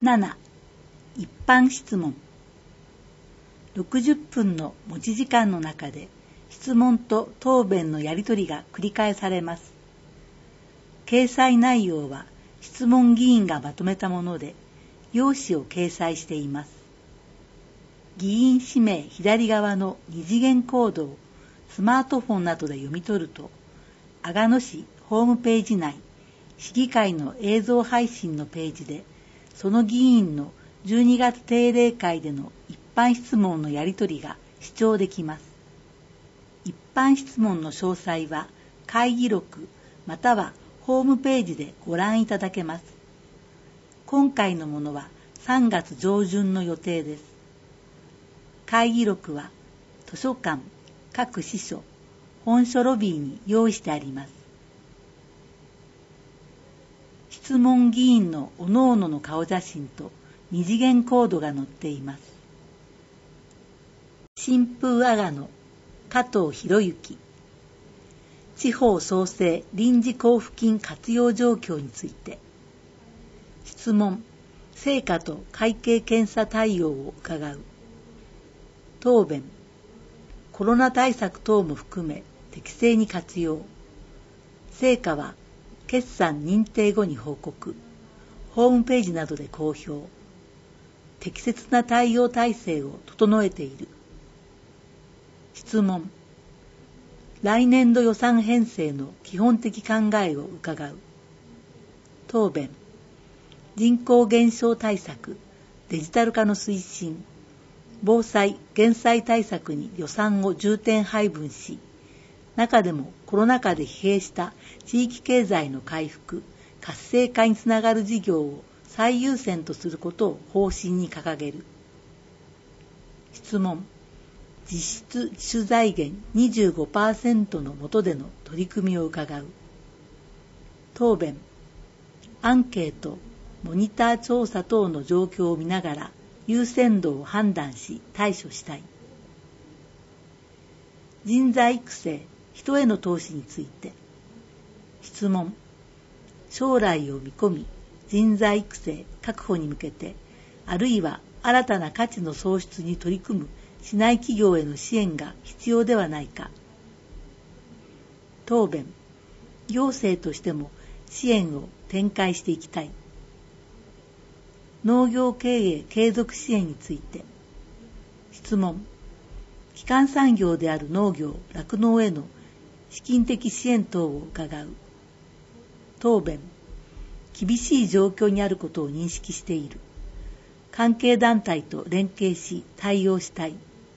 7. 一般質問。60分の持ち時間の中で質問と答弁のやり取りが繰り返されます。掲載内容は質問議員がまとめたもので、要旨を掲載しています。議員氏名左側の二次元コードをスマートフォンなどで読み取ると、阿賀野市ホームページ内、市議会の映像配信のページで、その議員の12月定例会での一般質問のやり取りが視聴できます。一般質問の詳細は会議録またはホームページでご覧いただけます。今回のものは3月上旬の予定です。会議録は図書館、各支所、本所ロビーに用意してあります。質問議員の各々の顔写真と二次元コードが載っています。新風阿賀野加藤博之、地方創生臨時交付金活用状況について。質問、成果と会計検査対応を伺う。答弁、コロナ対策等も含め適正に活用。成果は決算認定後に報告。ホームページなどで公表。適切な対応体制を整えている。質問、来年度予算編成の基本的考えを伺う。答弁、人口減少対策、デジタル化の推進、防災・減災対策に予算を重点配分し、中でもコロナ禍で疲弊した地域経済の回復、活性化につながる事業を最優先とすることを方針に掲げる。質問、実質自主財源 25% の下での取り組みを伺う。答弁、アンケート、モニター調査等の状況を見ながら優先度を判断し対処したい。人材育成、人への投資について。質問、将来を見込み、人材育成確保に向けて、あるいは新たな価値の創出に取り組む市内企業への支援が必要ではないか。答弁、行政としても支援を展開していきたい。農業経営継続支援について。質問、基幹産業である農業・酪農への資金的支援等を伺う。答弁、厳しい状況にあることを認識している。関係団体と連携し対応したい。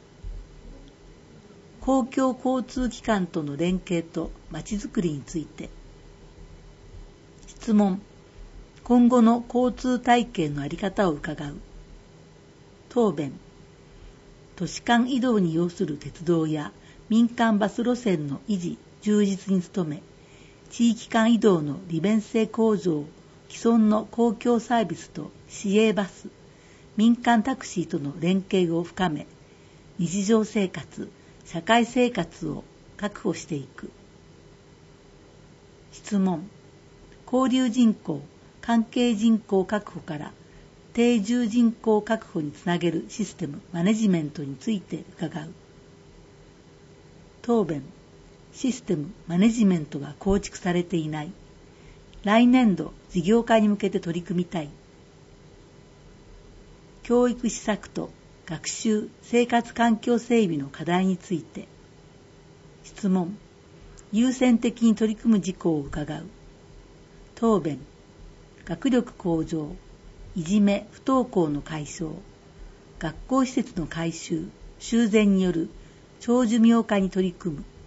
公共交通機関との連携とまちづくりについて。質問、今後の交通体系の在り方を伺う。答弁、都市間移動に要する鉄道や民間バス路線の維持・充実に努め、地域間移動の利便性向上、既存の公共サービスと市営バス、民間タクシーとの連携を深め、日常生活、社会生活を確保していく。質問、交流人口、関係人口確保から定住人口確保につなげるシステム・マネジメントについて伺う。答弁、システム・マネジメントが構築されていない。来年度事業化に向けて取り組みたい。教育施策と学習・生活環境整備の課題について。質問、優先的に取り組む事項を伺う。答弁、学力向上、いじめ・不登校の解消、学校施設の改修・修繕による長寿命化に取り組む。